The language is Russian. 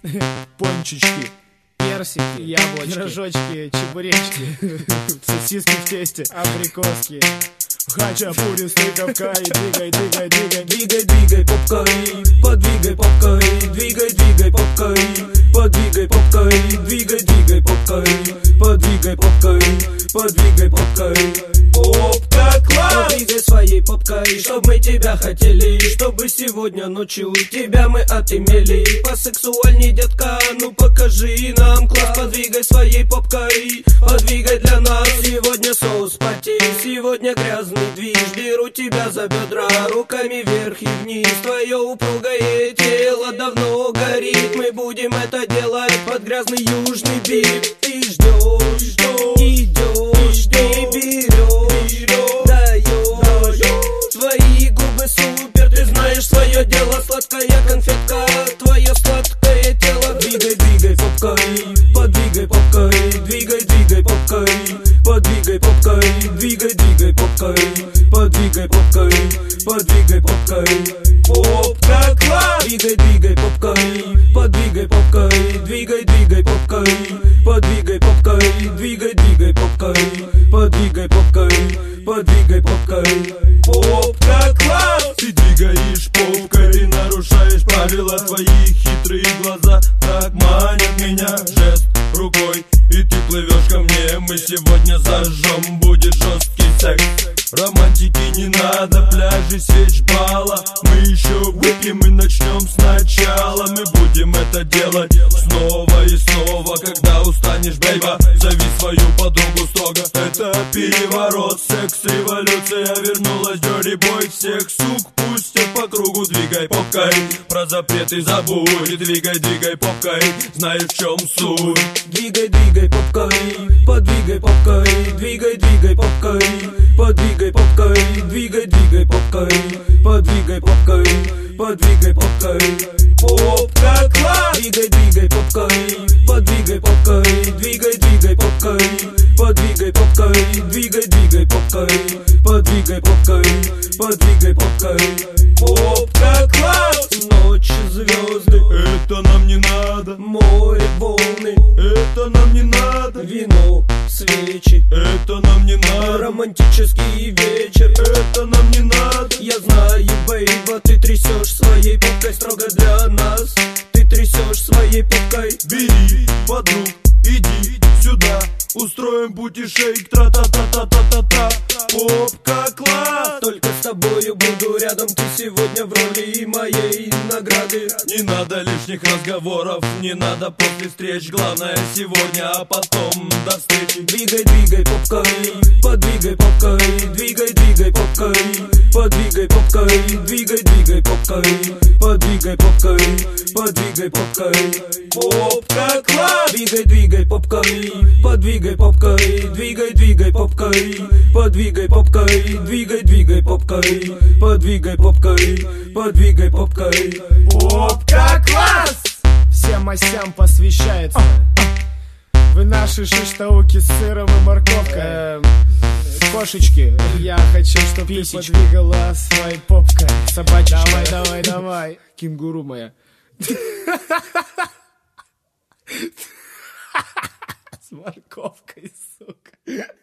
Пончички, персики, яблочки, рожочки, чебуречки, сосиски в тесте, абрикоски, хачапури, стыковка. И двигай, двигай, двигай, двигай, двигай попкой, подвигай попкой, двигай, двигай попкой, подвигай попкой, двигай, двигай попкой, подвигай попкой, подвигай попкой. Попка класс! Подвигай своей попкой, чтоб мы тебя хотели, чтобы сегодня ночью тебя мы отымели. Посексуальней, детка, ну покажи нам класс. Подвигай своей попкой, подвигай для нас. Сегодня соус пати, сегодня грязный движ. Беру тебя за бедра, руками вверх и вниз. Твое упругое тело давно горит. Мы будем это делать под грязный южный бит. Ты ждешь, идешь, и берешь, даешь. Твои губы супер, ты знаешь свое дело. Сладкая конфетка, твое сладкое тело. Двигай, двигай попкой, подвигай попкой, двигай, двигай попкой, подвигай попкой, двигай, двигай попкой, подвигай попкой, подвигай попкой. Попка класс! Двигай, двигай попкой, подвигай попкой, двигай, двигай попкой, подвигай попкой, двигай, двигай попкой, подвигай попкой, подвигай попкой. Попка класс! Ты двигаешь попкой, ты нарушаешь правила. Твои хитрые глаза так манят меня. Жест рукой, и ты плывешь ко мне. Мы сегодня зажжем, будет жесткий секс. Романтики не надо, пляжи, свеч бала. Мы еще выпьем и начнем сначала. Мы будем это делать снова и снова. Когда устанешь, бейба, зови свою подругу строго. Это переворот, секс-революция вернулась. Dirty boy, всех сук пустят по кругу. Двигай попкой, про запреты забудь. И двигай, двигай попкой, знаешь в чем суть. Двигай, двигай попкой, подвигай попкой, двигай, двигай попкой, подвигай попкой, двигай, двигай попкой, подвигай попкой, подвигай попкой. Попка класс! Двигай, двигай попкой, подвигай попкой, двигай, двигай попкой, подвигай попкой, двигай, двигай попкой, подвигай попкой, подвигай попкой. Попка класс! Ночь, звезды, это нам не надо. море, волны, Это нам не надо. вино, свечи, Это нам не надо. романтический вечер. Это нам не надо. Я знаю, бейба, ты трясешь своей попкой строго для нас. Ты трясешь своей попкой. Бери подруг, иди сюда. Устроим пути-шейк, тра-та-та-та-та-та-та. Попка класс! Только с тобою буду рядом. Ты сегодня в роли моей награды. Не надо лишних разговоров, не надо после встреч. Главное сегодня, а потом до встречи. Двигай, двигай попкой, подвигай попкой, двигай, двигай попкой, подвигай попкой, двигай, двигай попкой, подвигай попкой, подвигай попкой. Попка класс! Двигай, двигай попкой, подвигай попкой, двигай, двигай попкой, подвигай попкой, двигай, двигай попкой, подвигай попкой, подвигай попкой. Попка класс! Всем осям посвящается. Вы наши шиштауки с сыром и морковкой. Кошечки, я хочу, чтоб ты подвигала своей попкой. Собачечка, давай, давай, давай. Кенгуру моя. С морковкой, сука.